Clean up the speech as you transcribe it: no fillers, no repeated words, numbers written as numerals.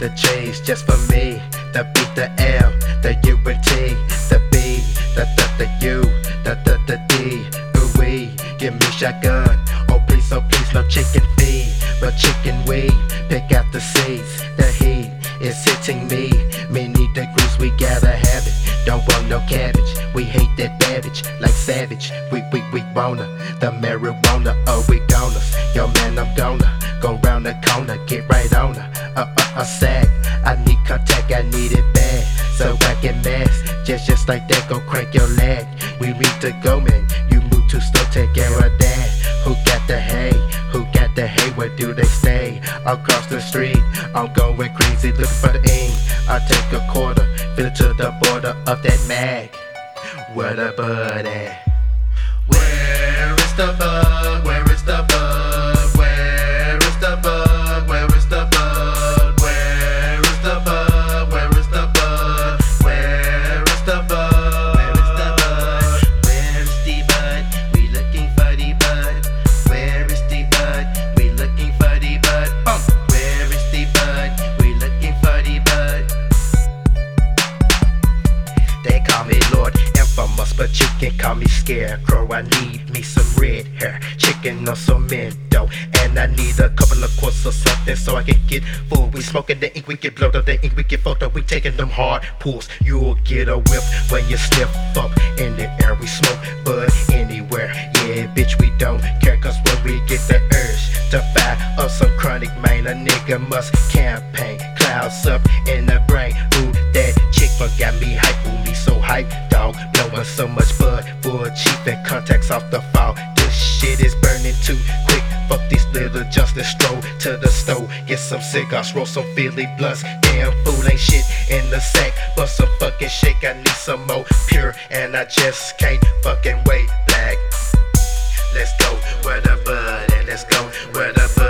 the J's just for me. The B, the L, the U and T, the B, the U, the D. Ooh wee, give me shotgun. Oh please, no chicken feed, but chicken weed. Pick out the seeds, the heat is hitting me. Me need the grease, we gotta have it. Don't want no cabbage, we hate that babbage. Like savage, we wanna the marijuana, oh we goners. Yo man, I'm gonna go round the corner, get right on her. A sack, I need contact, I need it bad, so I get mass. Just like that, go crank your leg. We need to go, man. You move too slow, take care of that. Who got the hay? Who got the hay? Where do they stay? Across the street, I'm going crazy, looking for the ink. I take a quarter, fill it to the border of that mag. Where the bud at? Where is the bug? Where is the bug? Where is the bug? Where is the bug? Where is the bug? Where is the bug? Where is the bug? Where is the bug? Where is the bud? We looking for the bud. Where is the bud? We looking for the bud. Where is the bud? We looking for the bud. They call me Lord Infamous, but you can call me Scarecrow. I need me some red hair, chicken or some Mendo, and I need a couple of quarts or something so I can get full. We smoking the ink, we get blowed up, the ink we get fucked up. We taking them hard pulls. You'll get a whiff when you sniff up in the air. We smoke bud anywhere, yeah bitch we don't care. Cause when we get the urge to fire up some chronic, man, a nigga must campaign. Clouds up in the brain, ooh that chick got me hype, ooh me so hype, dog. Blowing so much bud, full cheap and contacts off the fall. This shit is burning too quick. Fuck these little just to stroll to the store, get some cigars, roll some Philly blunts. Damn fool ain't shit in the sack, but some fucking shake. I need some more pure, and I just can't fucking wait. Black, let's go where the bud at? Let's go where the bud